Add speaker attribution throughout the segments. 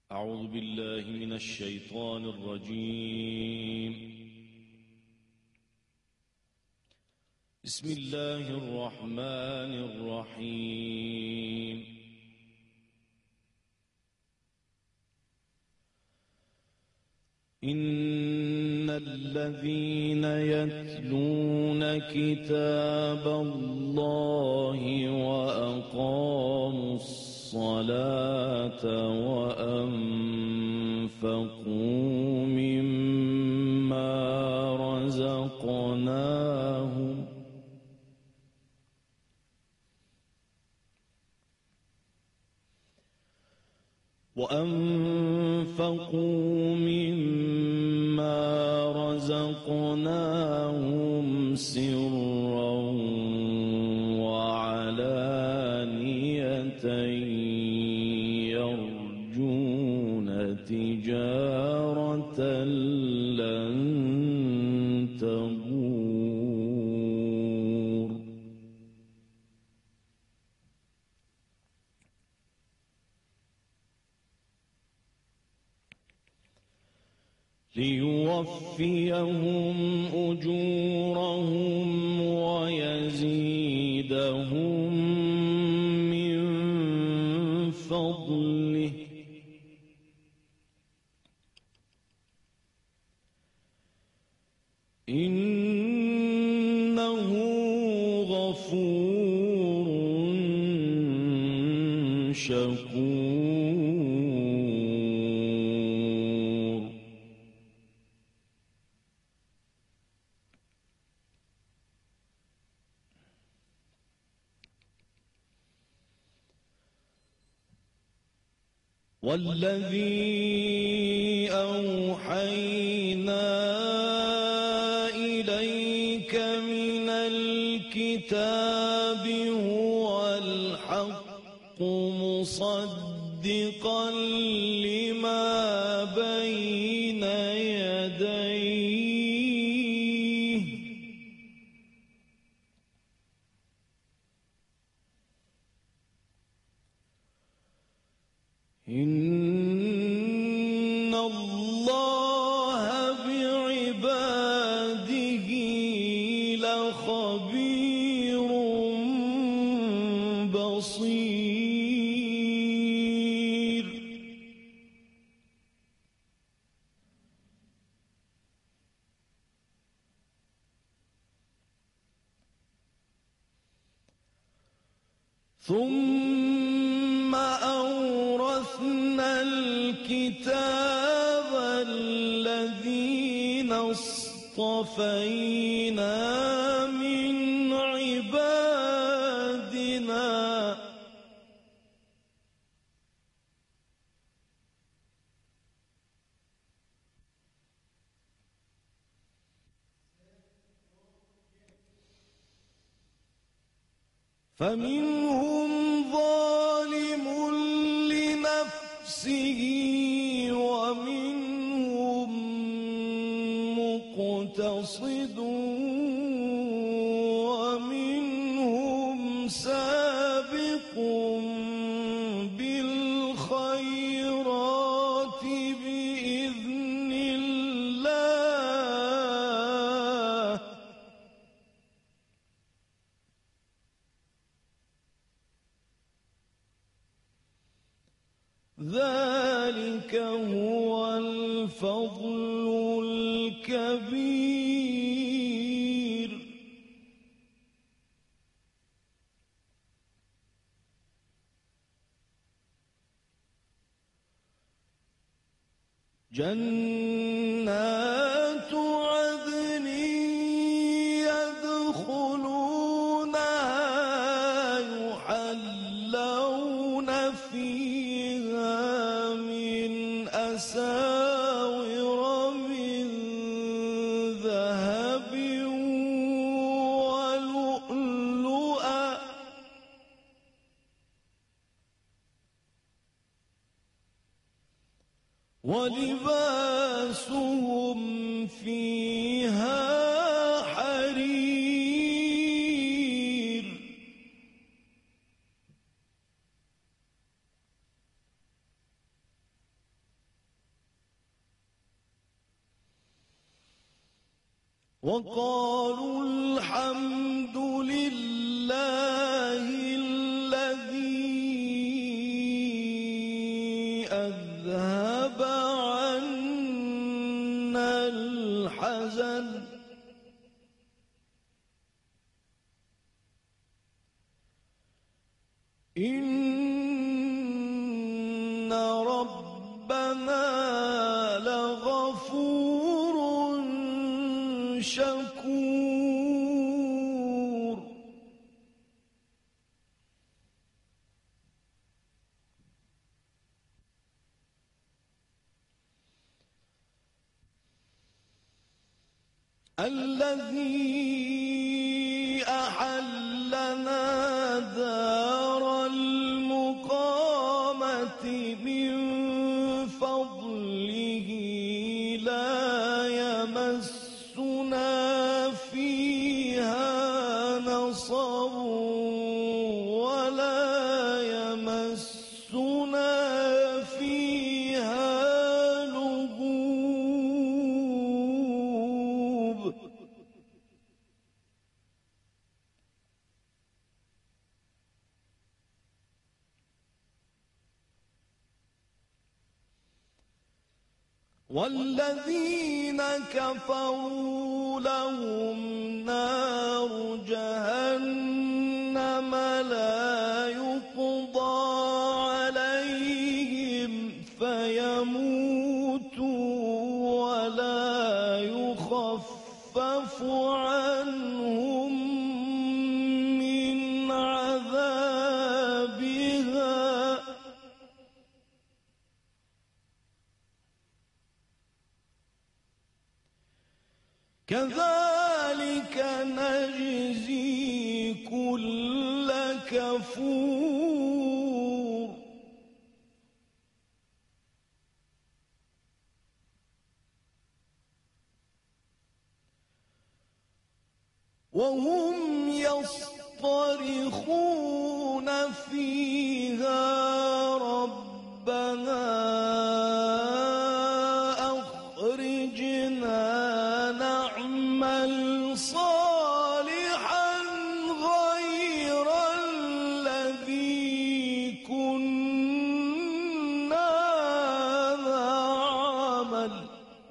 Speaker 1: أعوذ بالله من الشيطان الرجيم. بسم الله الرحمن الرحيم. إن الذين يتلون كتاب الله وأقاموا الصلاة وأنفقوا مما رزقناهم سرا وعلانية يرجون تجارة لن تبور. ليوفيهم أجورهم ويزيدهم من فضله إنه غفور شكور. والذي أوحينا إليك من الكتاب هو الحق مصدقا لما بين يديه إن الله بعباده لخبير بصير. ثم أورثنا الكتاب الذين اصطفينا من عبادنا فمنهم ظالم لنفسه ومنهم مقتصد ومنهم سابق بالخيرات بإذن الله ذلك هو الفضل الكبير. جنات عدن يدخلونها يحلون فيها من أساور من ذهب ولؤلؤا ولباسهم فيها حرير. وقالوا الحمد لله الذي أذهب عنا الحزن إن ربنا لغفور شكور الذي أحلنا دار المقامة من فضله لا يمسنا فيها نصب ولا يمسنا فيها لغوب والذين كفروا لهم نار جهنم لا يقضى عليهم فيموتوا ولا يخفف عنهم من عذابها كذلك نجزي كل كفور وهم يصطرخون فيها ربنا أخرجنا نعمل صالحا غير الذي كنا نعمل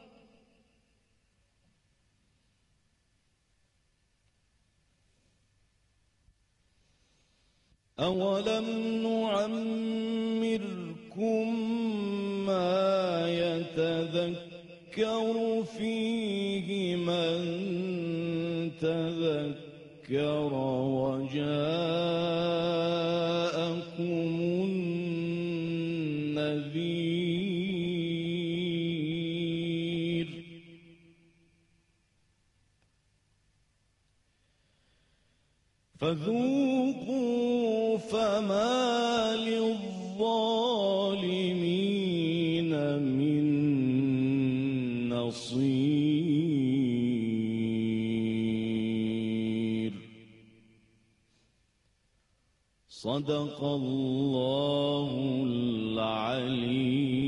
Speaker 1: أولم نعمركم ما يتذكر فيه من تذكر وجاءكم النذير فذوقوا فما للظالمين من نصير صدق الله العليم